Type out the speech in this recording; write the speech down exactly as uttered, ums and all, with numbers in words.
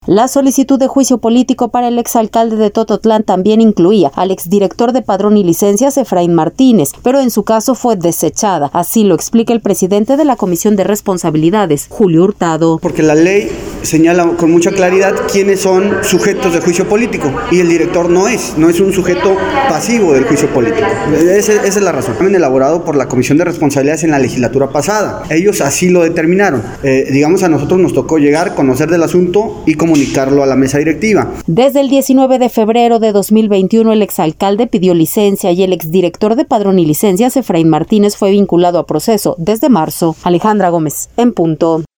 La solicitud de juicio político para el exalcalde de Tototlán también incluía al exdirector de Padrón y Licencias, Efraín Martínez, pero en su caso fue desechada. Así lo explica el presidente de la Comisión de Responsabilidades, Julio Hurtado. Porque la ley señala con mucha claridad quiénes son sujetos de juicio político y el director no es, no es un sujeto pasivo del juicio político. Esa, esa es la razón. Han elaborado por la Comisión de Responsabilidades en la legislatura pasada. Ellos así lo determinaron. Eh, digamos, a nosotros nos tocó llegar, conocer del asunto y comunicarlo a la mesa directiva. Desde el diecinueve de febrero de dos mil veintiuno, el exalcalde pidió licencia y el exdirector de Padrón y Licencias, Efraín Martínez, fue vinculado a proceso desde marzo. Alejandra Gómez, en punto.